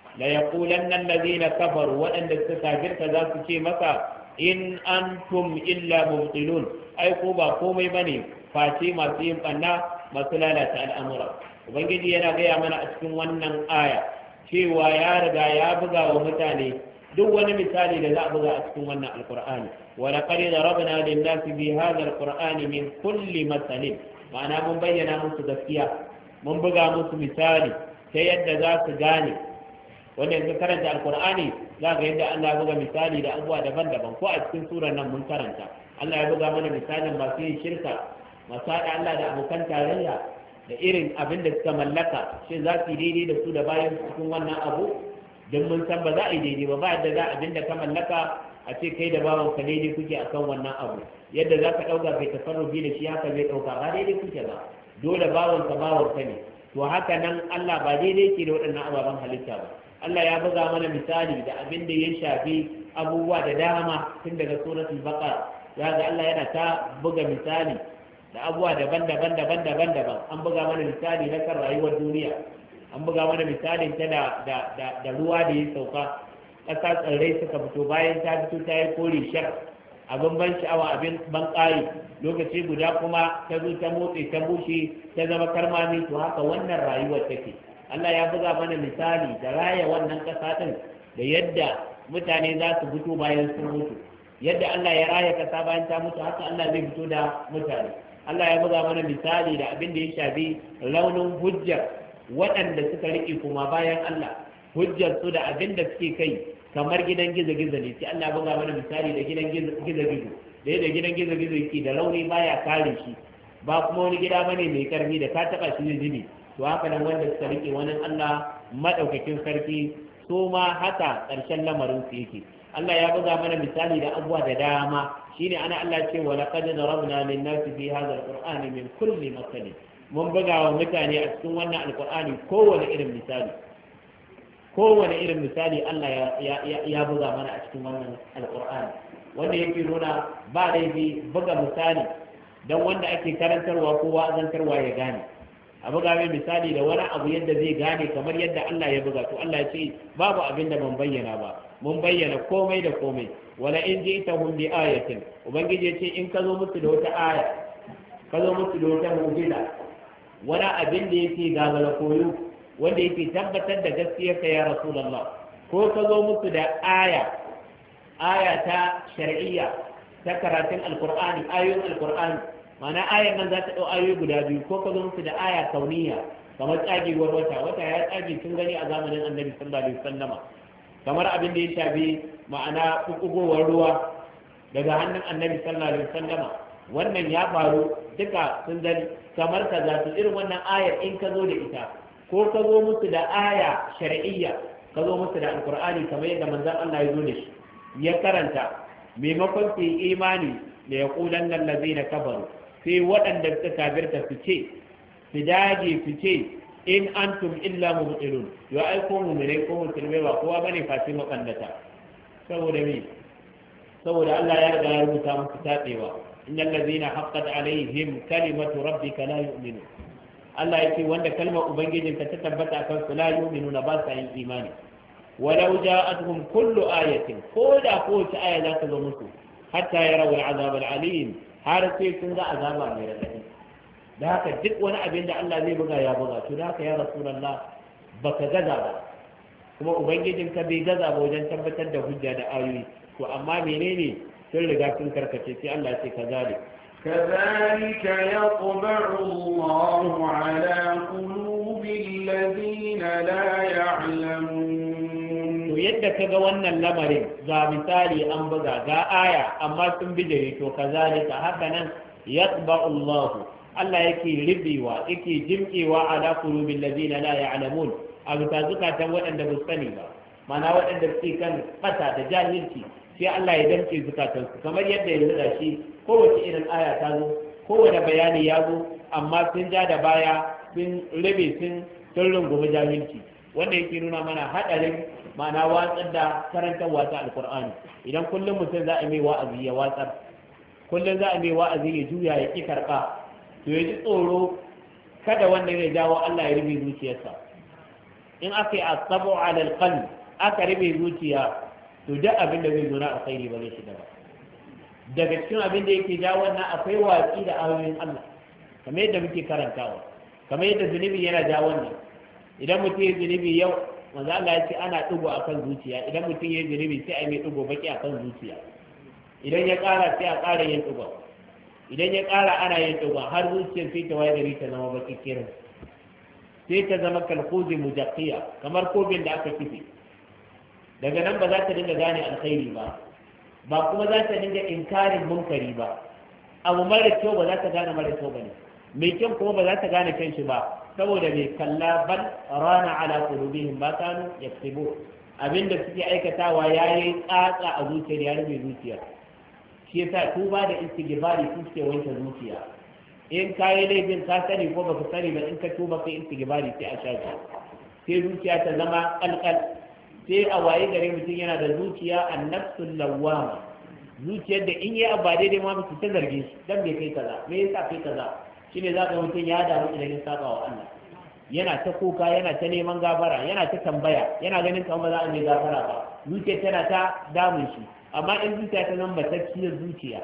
ليقولن الذين كفروا وأن تستكبر كذا تشي مكا إن أنتم إلا مبطلون أي قوبا قومي بني فاتي ما سيم أنا ما سلالة الأمر وبنجي ينا غير من أتكلم وانا آية cewa ya riga ya buga wa mutane duk wani misali da za a buga a cikin wannan alkur'ani wa laqad darabna lin-nasi bi hadha alqur'ani min kulli masalin ma'ana mun bayyana musu gaskiya mun buga musu misali ta yadda za su gane wanda yanzu karanta alkur'ani za ga yadda Allah ya buga misali da abubuwa daban-daban ko a cikin surar nan mun karanta Allah ya buga mana misalin masu yin shirka masu haɗa Allah da abokan tarayya da irin abin da suka mallaka shi za su yi daidai da su da bayan cikin wannan abu don mun san ba za a yi daidai ba ba yadda za abin da ka mallaka a ce kai da bawan ka daidai kuke akan wannan abu yadda za ka ɗauka kai tasarrufi da shi haka zai ɗauka ba daidai kuke ba dole bawan ka bawan ka ne to haka nan Allah ba daidai ke da waɗannan ababen halitta ba Allah ya buga mana misali da abin da ya shafi abubuwa da dama tun daga suratul baqara ya ga Allah yana ta buga misali da abubuwa daban-daban daban-daban daban an buga mana misali na kan rayuwar duniya an buga mana misalin ta da da da ruwa da ya sauka ƙasa tsirrai suka fito bayan ta fito ta yi kore shar abin ban sha'awa abin ban ƙari lokaci guda kuma ta zo ta motsi ta bushe ta zama karmami to haka wannan rayuwar take Allah ya buga mana misali da raya wannan ƙasa ɗin da yadda mutane za su fito bayan sun mutu yadda Allah ya raya ƙasa bayan ta mutu haka Allah zai fito da mutane Allah ya buga mana misali da abin da ya shafi launin hujjar waɗanda suka riƙe kuma bayan Allah hujjar su da abin da suke kai kamar gidan gizo-gizo ne sai Allah ya buga mana misali da gidan gizo-gizo da yadda gidan gizo-gizo yake da launi baya kare shi ba kuma wani gida bane mai karfi da ka taba shi zubi to haka nan wanda suka riƙe wani Allah madaukakin sarki su ma haka ƙarshen lamarin su yake Allah ya buga mana misali da abubuwa da dama shine ana Allah ce wa laqad darabna lin-nasi fi hadha al-qur'ani min kulli masal mun buga wa mutane a cikin wannan alqur'ani kowane irin misali kowane irin misali Allah ya ya ya buga mana a cikin wannan alqur'ani wanda yake nuna ba laifi buga misali dan wanda ake karantarwa ko wa'azantarwa ya gane a buga mai misali da wani abu yadda zai gane kamar yadda Allah ya buga to Allah ya ce babu abin da ban bayyana ba mun bayyana komai da komai wala in ji'tahum bi ayatin ubangiji ya ce in ka zo musu da wata aya ka zo musu da wata mu'jiza wani abin da yake gagara koyo wanda yake tabbatar da gaskiyar ka ya rasulullah ko ka zo musu da aya aya ta shar'iyya ta karatun alqur'ani ayoyin alqur'ani ma'ana ayan nan za ta ɗau ayoyi guda biyu ko ka zo musu da aya kauniya kamar tsagewar wata wata ya tsage tun gani a zamanin annabi sallallahu alaihi wasallama kamar abin da ya shafi ma'ana kukugowar ruwa daga hannun annabi sallallahu alaihi wasallama wannan ya faru duka sun gani kamar ka za su irin wannan ayar in ka zo da ita ko ka zo musu da aya shar'iyya ka zo musu da alqur'ani kamar yadda manzon Allah ya zo da shi ya karanta maimakon su yi imani da ya kulan nan lazina kafaru sai waɗanda suka kafirta su ce su dage su ce in antum illa mubtilun ya aiko mu ne ko musulmai ba kowa bane fatin mabandata saboda me saboda Allah ya riga ya rubuta musu tabewa innal ladzina haqqat alaihim kalimatu rabbika la yu'minun Allah yake wanda kalmar ubangijinka ta tabbata kan su la yu'minuna ba sa yin imani walau ja'atuhum kullu ayatin ko da ko ta aya za ta zo musu hatta yarawu al'azab al'alim har sai sun ga azaba mai radadi da haka duk wani abin da Allah zai buga ya buga to da haka ya rasulullah baka gaza ba kuma ubangijinka bai gaza ba wajen tabbatar da hujja da ayoyi to amma menene sun riga sun karkace sai Allah ce kazalik كذلك يطبع الله على قلوب الذين لا يعلمون to yadda kaga wannan lamarin ga misali an buga ga aya amma sun bijire to kazalika haka nan yatba'u Allah Allah yake ribewa yake jimkewa ala qulubil ladina la ya'lamun a bisa zukatan waɗanda ba su sani ba mana waɗanda suke kan fata da jahilci sai Allah ya damke zukatansu kamar yadda yanzu da shi kowace irin aya ta zo kowane bayani ya zo amma sun ja da baya sun rabe sun sun rungumi jahilci wanda yake nuna mana haɗarin ma'ana watsar da karantarwa ta alkur'ani idan kullum mutum za a mai wa'azi ya watsar kullum za a mai wa'azi ya juya ya ƙi karɓa to ya ji tsoro kada wanda ya jawo Allah ya rufe zuciyarsa in aka yi asabu alal qalb aka rufe zuciya to duk abin da zai zo na alkhairi ba zai shiga ba daga cikin abin da yake jawo wannan akwai watsi da ayoyin Allah kamar yadda muke karantawa kamar yadda zunubi yana jawo wannan idan mutum ya zunubi yau manzo Allah ya ce ana dugo akan zuciya idan mutum ya zunubi sai a mai dugo baki akan zuciya idan ya ƙara sai a ƙara yin dugo idan ya ƙara ana yin dugo har zuciyar sai ta waye gari ta zama baki kirin sai ta zama kalkuzi mujaqqiya kamar kobin da aka kife daga nan ba za ta dinga gane alkhairi ba ba kuma za ta dinga inkarin munkari ba abu mara kyau ba za ta gane mara kyau ba ne mai kyau kuma ba za ta gane kyan shi ba saboda mai kalla bal rana ala qulubihim ma kanu yaktubu abinda suke aikatawa yayi tsatsa a zuciyar ya rufe zuciya shi yasa tuba da istighfari su suke wanke zuciya in kayi laifin ka sani ko baka sani ba in ka tuba kai istighfari sai a shafi sai zuciya ta zama kalkal sai a waye gare mutum yana da zuciya annafsul lawwama zuciyar da in yi abu ba daidai ma mutum ta zarge shi dan bai kai kaza me yasa kai kaza shine za ka mutum ya damu idan ya saba wa Allah yana ta kuka yana ta neman gafara yana ta tambaya yana ganin kamar ba za a mai gafara ba zuciya tana ta damun shi amma in zuciya ta zama batacciyar zuciya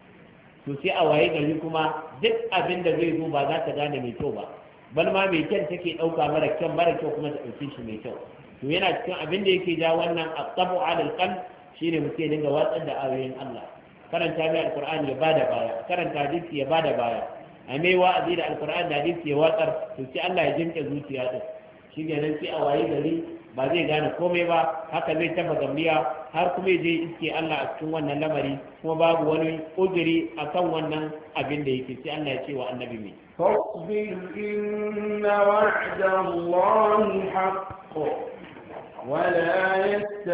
to sai a waye gari kuma duk abin da zai zo ba za ta gane mai kyau ba bal ma mai kyan take ɗauka mara kyan mara kyau kuma ta ɗauke shi mai kyau to yana cikin abin da yake ja wannan asabu alal qalb shine mutum ya dinga watsar da ayoyin Allah karanta mai alqur'ani ya bada baya karanta hadisi ya bada baya a mai wa'azi da alqur'ani da hadisi ya watsar to sai Allah ya jinke zuciya din shi ne nan sai a waye gari ba zai gane komai ba haka zai tafa gambiya har kuma je iske Allah a cikin wannan lamari kuma babu wani ujiri akan wannan abin da yake sai Allah ya ce wa annabi mai فاصبر إن وعد الله حق ولا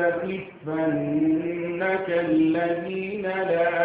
يستخفنك الذين لا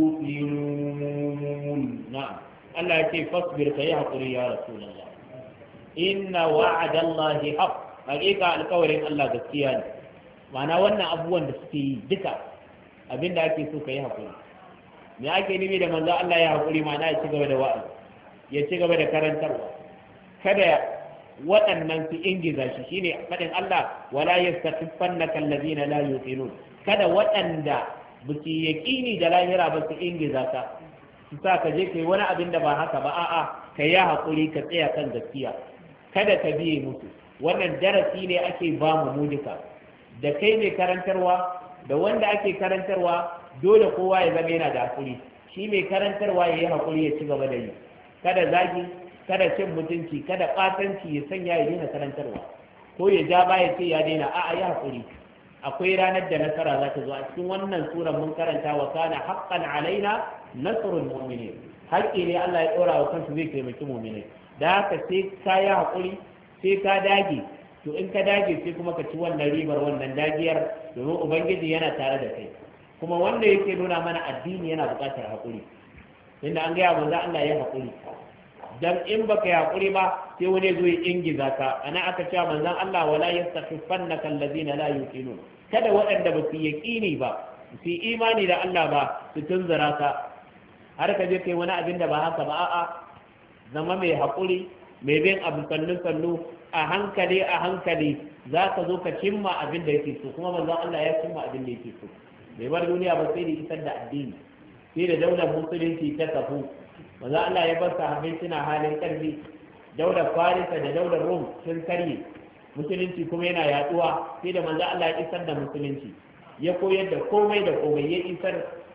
يوقنون نعم الله يقول فاصبر كي حقري يا رسول الله إن وعد الله حق حقيقة القول الله gaskiya ne ma'ana wannan abubuwan da suke yi duka abin da ake so ka yi haƙuri me ake nufi da manzo Allah ya haƙuri ma'ana ya ci gaba da wa'azi ya ci gaba da karantarwa kada waɗannan su ingiza shi shine faɗin Allah wala yastaqiffannaka allazina la yuqinun kada waɗanda ba su yaƙini da lahira ba su ingiza ka su sa ka je kai wani abin da ba haka ba a'a ka yi haƙuri ka tsaya kan gaskiya kada ka biye musu wannan darasi ne ake ba mu mudika da kai mai karantarwa da wanda ake karantarwa dole kowa ya zama yana da haƙuri shi mai karantarwa ya yi haƙuri ya ci gaba da yi kada zagi kada cin mutunci kada ɓatanci ya sanya ya daina karantarwa ko ya ja baya ce ya daina a'a ya haƙuri akwai ranar da nasara za ta zo a cikin wannan suran mun karanta wa kana haqqan alaina nasrul mu'minin haƙƙi ne Allah ya ɗora wa kansu zai taimaki mu'minai da haka sai ka yi haƙuri sai ka dage to in ka dage sai kuma ka ci wannan ribar wannan dagiyar domin ubangiji yana tare da kai kuma wanda yake nuna mana addini yana buƙatar haƙuri inda an gaya manzo Allah ya haƙuri dan in baka yi haƙuri ba sai wani zo ya ingiza ka ana aka cewa manzon Allah wala yastakhifannaka allazina la yuqinun kada waɗanda ba su yaqini ba su imani da Allah ba su tunzura ka har ka je kai wani abin da ba haka ba a'a zama mai haƙuri mai bin abu sannu sannu a hankali a hankali za ka zo ka cimma abin da yake so kuma manzon Allah ya cimma abin da yake so bai bar duniya ba sai da isar da addini sai da daular musulunci ta kafu manzon Allah ya bar sahabbai suna halin karfi daular farisa da daular rum sun karye musulunci kuma yana yaduwa sai da manzon Allah ya isar da musulunci ya koyar da komai da komai ya isar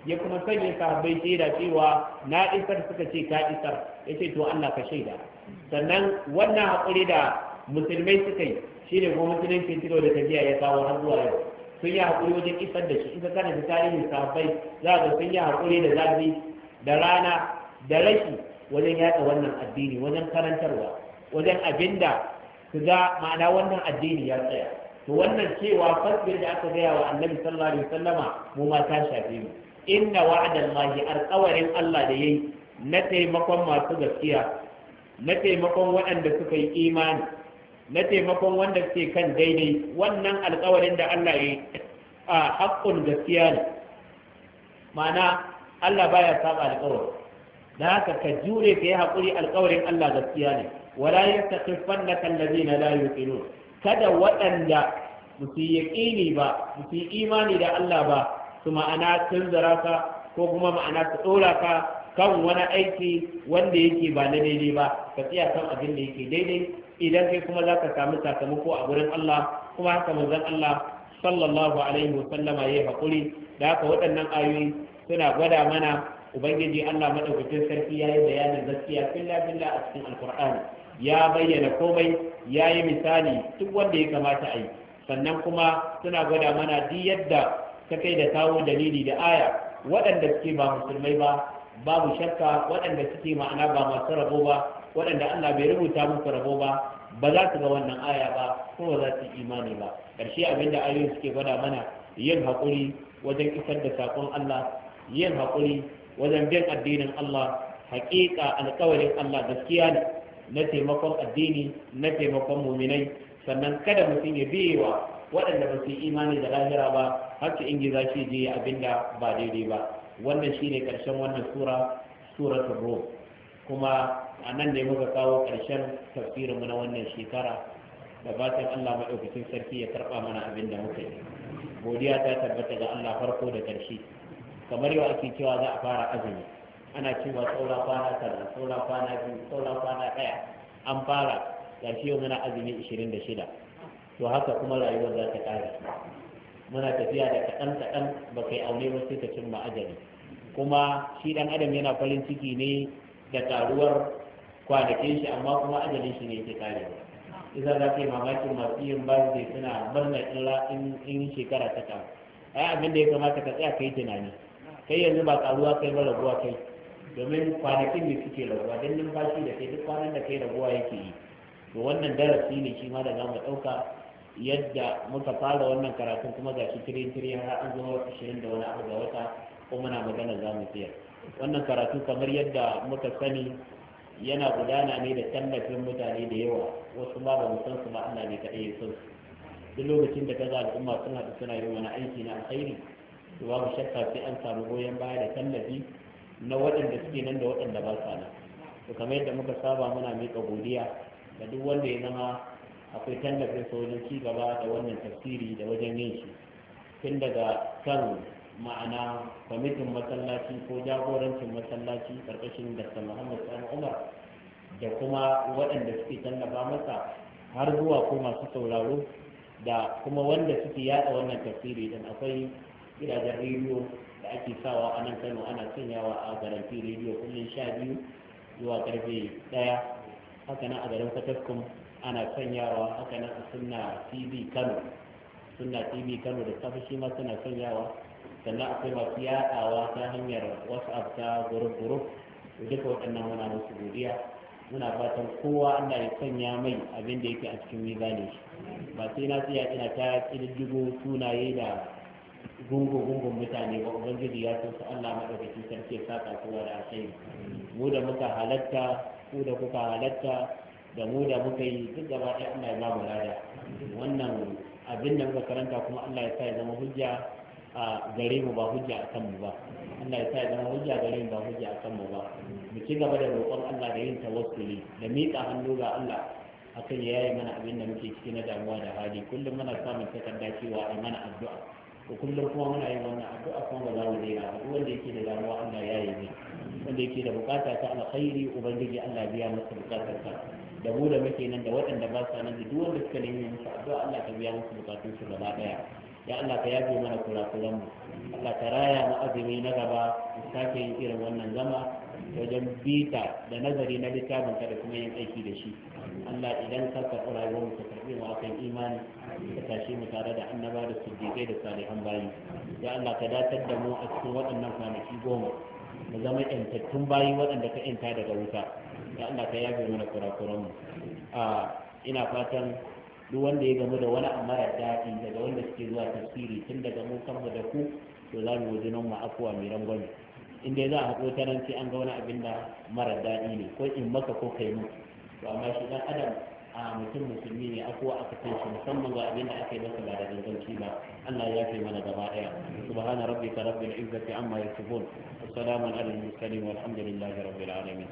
ya kuma sanya sahabbai shaida cewa na isar, suka ce ka isar, yace to Allah ka shaida. Sannan wannan hakuri da musulmai suka yi shine kuma musulunci tilo da tafiya ya kawo har zuwa yau. Sun yi hakuri wajen isar da shi, in ka kana da tarihin sahabbai za ka sun yi hakuri da zafi da rana da rashi wajen yaɗa wannan addini, wajen karantarwa, wajen abinda su ga ma'ana wannan addini ya tsaya. To wannan cewa fasbir da aka gaya wa annabi sallallahu alaihi wasallama mu ma ta shafe mu. Inna wa'adallahi, alƙawarin Allah da yayi na taimakon masu gaskiya, na taimakon waɗanda suka yi imani, na taimakon wanda suke kan daidai, wannan alƙawarin da Allah yayi a haƙƙun gaskiya ne. Ma'ana Allah baya saba alƙawari. Da haka ka jure ka yi haƙuri, alƙawarin Allah gaskiya ne. Wala yastaqifannaka allazina la yuqinun, kada waɗanda ba su yi yaƙini ba, ba su yi imani da Allah ba, su ma'ana tunzura ka ko kuma ma'ana su ɗora ka kan wani aiki wanda yake ba na daidai ba, ka tsaya kan abin da yake daidai, idan kai kuma za ka samu sakamako a gurin Allah. Kuma haka manzon Allah sallallahu alaihi wa sallama yayi haƙuri. Da haka waɗannan ayoyi suna gwada mana ubangiji Allah madaukakin sarki yayi bayanin gaskiya filla filla a cikin alqur'ani, ya bayyana komai, yayi misali duk wanda ya kamata a yi. Sannan kuma suna gwada mana duk yadda ta kai da kawo dalili da aya, waɗanda suke ba musulmai ba babu shakka, waɗanda suke ma'ana ba masu rabo ba, waɗanda Allah bai rubuta musu rabo ba, ba za su ga wannan aya ba ko ba za su imani ba. Ƙarshe abinda ayoyin suke gwada mana yin haƙuri wajen isar da saƙon Allah, yin haƙuri wajen bin addinin Allah. Haƙiƙa alƙawarin Allah gaskiya ne na taimakon addini, na taimakon muminai. Sannan kada mutum ya biye wa waɗanda ba su yi imani da lahira ba har su ingiza shi je abinda ba daidai ba. Wannan shine ƙarshen wannan sura, suratul Rum. Kuma a nan ne muka kawo ƙarshen tafsirin mu na wannan shekara. Da fatan Allah madaukakin sarki ya karɓa mana abin da muka yi. Godiya ta tabbata ga Allah farko da ƙarshe. Kamar yau ake cewa za a fara azumi, ana cewa saura kwana kaza, saura kwana biyu, saura kwana ɗaya, an fara. Ga shi yau muna azumi ishirin da shida. To haka kuma rayuwar za ta ƙare. Muna tafiya da kaɗan kaɗan, ba kai aure ba sai ka cimma ajali. Kuma shi ɗan adam yana farin ciki ne da taruwar kwanakin shi, amma kuma ajalin shi ne yake ƙarewa. Idan za ka yi mamakin masu yin birthday suna murna in shekara ta ƙaru. Ai abin da ya kamata ka tsaya ka yi tunani. Kai yanzu ba ƙaruwa kai ba, raguwa kai. Domin kwanakin ne suke raguwa, don numfashi da kai duk kwanan da kai raguwa yake yi. To wannan darasi ne shi ma da za mu ɗauka, yadda muka fara wannan karatun kuma ga shi tirin tirin har an zama ashirin da wani abu ga wata, ko muna magana za mu tsaya. Wannan karatu kamar yadda muka sani yana gudana ne da tallafin mutane da yawa, wasu ma ba mu san su ba, Allah ne kaɗai ya san su. Duk lokacin da kaga al'umma suna da suna yin wani aiki na alkhairi, to babu shakka sai an samu goyon baya da tallafi na waɗanda suke nan da waɗanda ba sa nan. To kamar yadda muka saba muna miƙa godiya da duk wanda ya zama akwai tallafin sa wajen ci gaba da wannan tafsiri da wajen yin shi, tun daga kan ma'ana kwamitin masallaci ko jagorancin masallaci karkashin Dr. Muhammad Sani Umar, da kuma waɗanda suke tallafa masa, har zuwa ko masu sauraro, da kuma wanda suke yada wannan tafsiri din. Akwai gidajen rediyo da ake sawa a nan Kano, ana sanyawa a garanti rediyo kullum sha biyu zuwa karfe ɗaya. Haka nan a garin Fataskum ana sanyawa, haka nan a Sunna T V Kano, Sunna T V Kano da safe shi ma suna sanyawa. Sannan akwai masu yaɗawa ta hanyar WhatsApp ta guruf-guruf. Duka waɗannan muna musu godiya. Muna fatan kowa Allah ya sanya mai abin da yake a cikin mizani shi. Ba sai na tsaya ina ta ƙididdigo sunaye da gungun-gungun mutane ba. Ubangiji ya san su, Allah maɗaukaki sarki ya saka kowa da alkhairi. Mu da muka halatta, ku da kuka halatta, da mu da muka yi, duk gaba ɗaya Allah ya ba mu lada. Wannan abin da muka karanta kuma Allah ya sa ya zama hujja a gare mu, ba hujja a kanmu ba. Allah ya sa ya zama hujja gare mu, ba hujja a kanmu ba. Mu ci gaba da roƙon Allah da yin tawassuli, da miƙa hannu ga Allah akan ya yaye mana abin da muke ciki na damuwa da hali. Kullum muna samun takarda cewa a mana addu'a, to kullum kuma muna yin wannan addu'a kuma ba za mu daina ba. Duk wanda yake da damuwa Allah ya yaye ne, wanda yake da bukata ta alkhairi ubangiji Allah biya masa bukatarsa. Da mu da muke nan da waɗanda ba sa nan, da duk wanda suka nemi musu addu'a Allah ka biya musu bukatun su gaba daya. ya Allah ka yafe mana kurakuran mu Allah ka raya mu azumi na gaba mu sake yin irin wannan zama wajen bita da nazari na littafin ka da kuma yin aiki da shi Allah idan ka karɓi rayuwar mu ka karɓi mu akan imani ka tashi mu tare da annaba da siddiqai da salihan bayi ya Allah ka datar da mu a cikin waɗannan kwanaki goma mu zama yantattun bayi waɗanda ka yanta daga wuta ya Allah ka yafe mana kurakuran mu a ina fatan duk wanda ya gamu da wani mara daɗi daga wanda suke zuwa tafsiri tun daga mu kanmu da ku to za mu wajen mu afuwa mai rangwame in dai za a haɗo ta nan sai an ga wani abin da mara daɗi ne ko in maka ko kai mu to amma shi dan adam a mutum musulmi ne afuwa aka san shi musamman ga abin da aka yi masa ba da ganganci ba Allah ya yafe mana gaba ɗaya subhana rabbika rabbil izzati amma yasifun wa salamun alal mursalin walhamdulillahi rabbil alamin